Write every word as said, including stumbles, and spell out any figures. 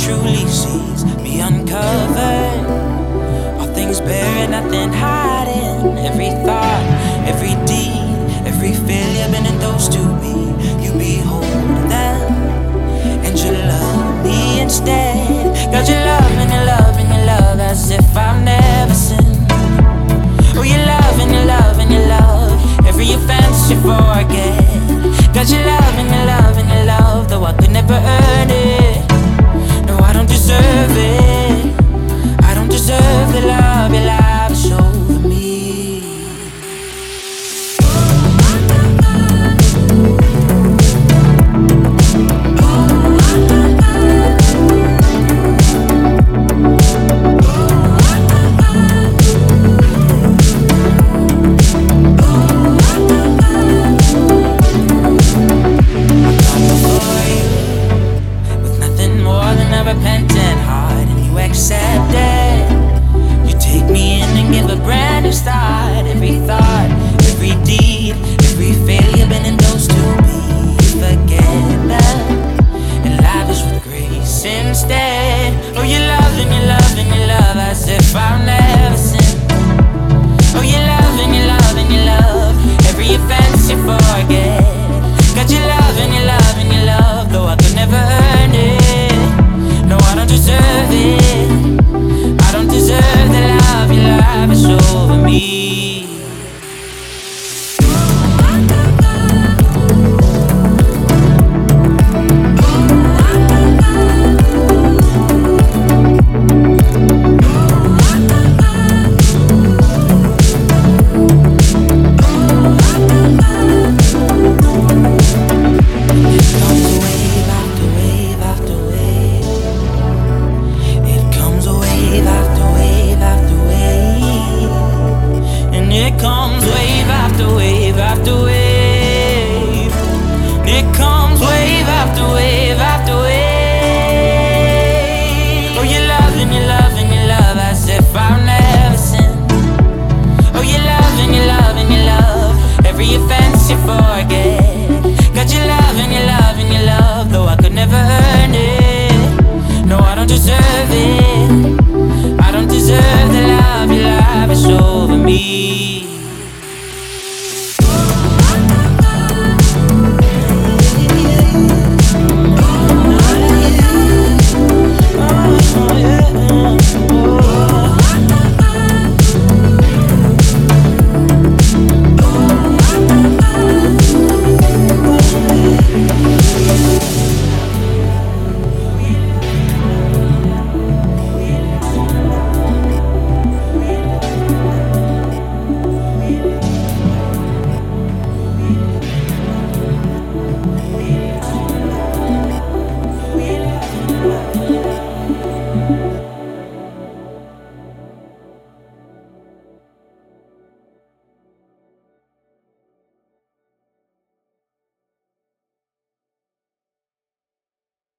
truly sees me uncovered. All things bare, nothing hiding. Every thought, every deed, every failure been endorsed to me. You behold them, and you love me instead. God, you love and you love and you love as if I've never sinned. Oh, you love and you love and you love every offense you forgive.